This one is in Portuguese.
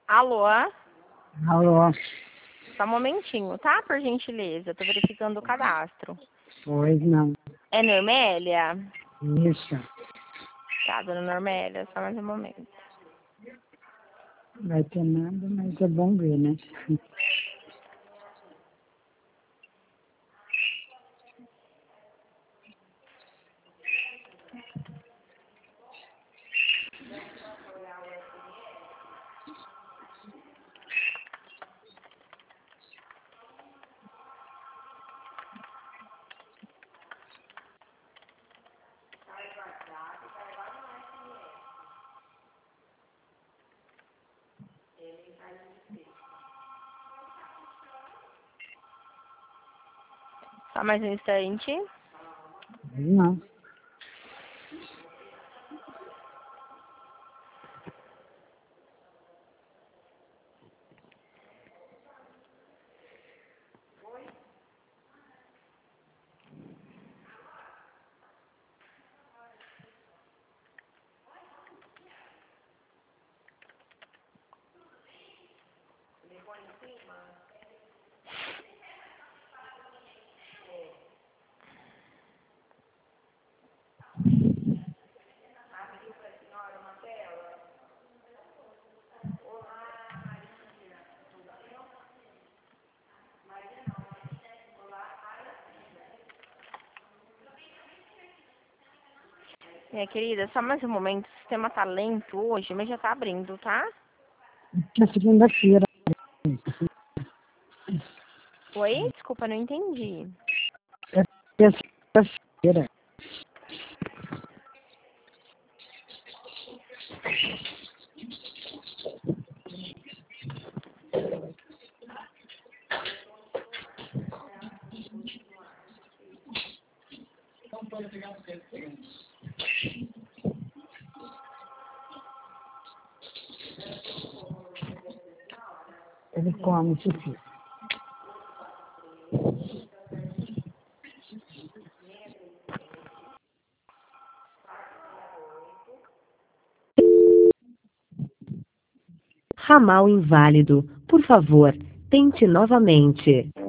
Alô? Alô? Só um momentinho, tá? Por gentileza. Tô verificando o cadastro. Pois não. É Normélia? Isso. Tá, dona Normélia, só mais um momento. Vai ter nada, mas é bom ver, né? Só mais um instante. Não. Minha querida, só mais um momento. O sistema tá lento hoje, mas já tá abrindo, tá? É segunda-feira. Oi? Desculpa, não entendi. É segunda-feira. Ele come esse filho. Ramal inválido. Por favor, tente novamente.